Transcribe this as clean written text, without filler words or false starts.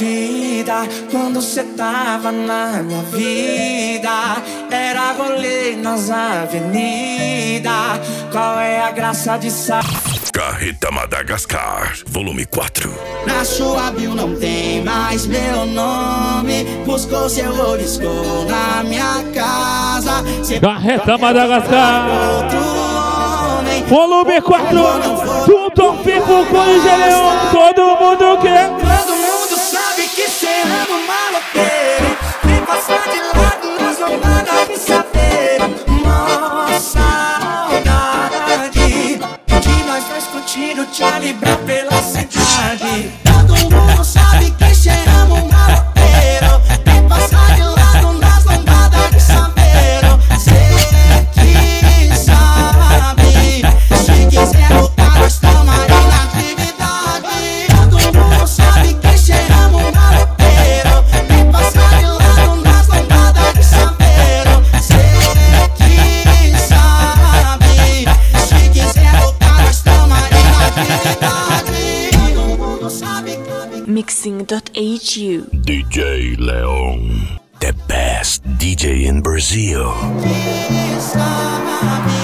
vida, quando cê tava na minha vida, era rolê nas avenidas. Qual é a graça de Carreta Madagascar, volume 4. Na sua bio não tem mais meu nome. Buscou seu riscou na minha casa. Carreta Madagascar, volume 4. Junto ao Pipo com o Geleão. Todo mundo quer. Todo mundo sabe que cê ama o maloqueiro. Vem passar de lado nas lombadas de saber. Nossa saudade de nós dois curtindo Charlie Brown pela cidade. Todo mundo sabe que cê ama o maloqueiro. Vem passar de lado nas lombadas de saber. Cê que sabe. Se quiser voltar nós tamo aí na atividade. Todo mundo sabe que cê ama o maloqueiro. Vem passar de lado nas lombadas de saber. Cê que sabe. Se quiser voltar nós tamo aí na atividade. Todo mundo sabe. Mixing.hu DJ Leon, the best DJ in Brazil. Que sabe.